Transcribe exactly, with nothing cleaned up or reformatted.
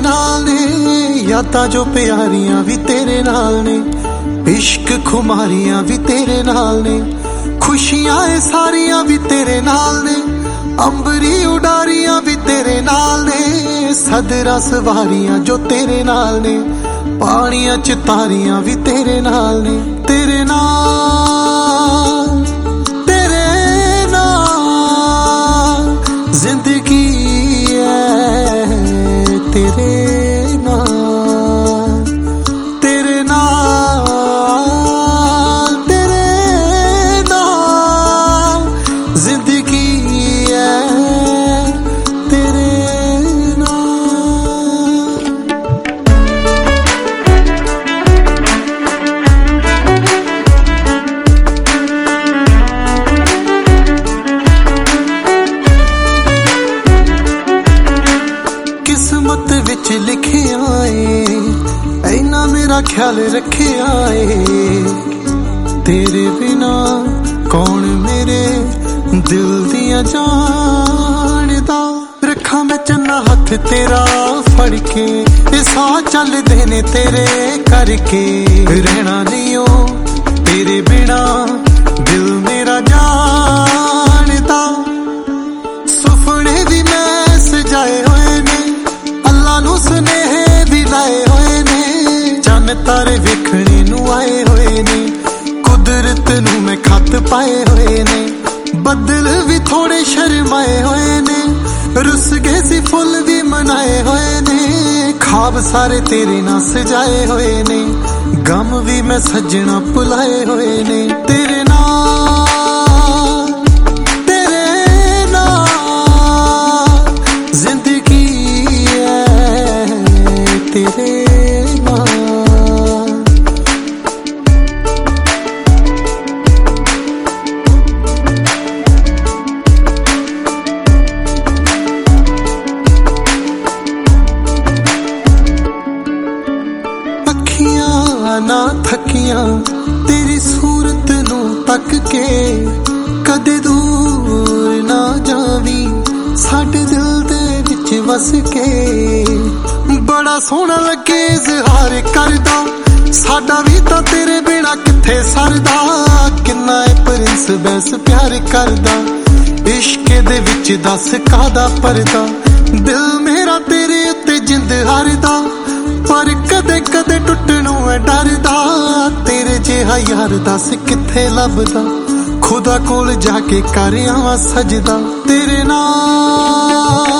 नाल ने, यादां जो प्यारियां भी तेरे नाल ने, इश्क खुमारियां भी तेरे नाल ने, खुशियां ए सारियां भी तेरे नाल ने, अंबरी उडारियां भी तेरे नाल ने, सदरा सवारियां जो तेरे नाल ने, पानियां च तारियां भी तेरे नाल ने। तेरे नाल तेरे नाल जिंदगी है, तेरे नाल तेरे नाल तेरे नाल जिंदगी है, तेरे किस्मत विच लिखिया ए, ऐना मेरा ख्याल रखिया ए, तेरे बिना कौन मेरे दिल दिया जानदा। रखा मैं चन्ना हथ तेरा फड़ के, साह चलदे ने तेरे करके, रहना नहीं ओ तेरे बिना दिल मेरा जानदा। सुपने भी मैं सजाए होए ने, अल्लाह नू सुनेहे भी लाए होए ने, चन्न तारे वेखने नू आए होए ने, कुदरत नू मैं खत पाए होए ने, बदल भी थोड़े शर्माए होए ने, रुस गए सी फुल भी मनाए होए ने, ख्वाब सारे तेरे ना सजाए होए ने, गम भी मैं सजना भुलाए होए ने। तेरे नाल तेरे नाल जिंदगी है, तेरे नाल ना थकिया तेरी सूरत नू तक के, कदे दूर ना जावी साडे दिल दे विच वस के, बड़ा सोहना लगे इज़हार करदा, साडा भी तां तेरे बिना किथे सरदा, किन्ना ए प्रिंस बैस प्यार करदा, इश्क दे विच दस कादा परदा, दिल मेरा तेरे उत्ते जिंद हारदा, पर कदे कदे टुटनों है डरदा, तेरे जिहा यार दस किथे लभदा, खुदा कोल जाके कर आवां सजदा। तेरे नाल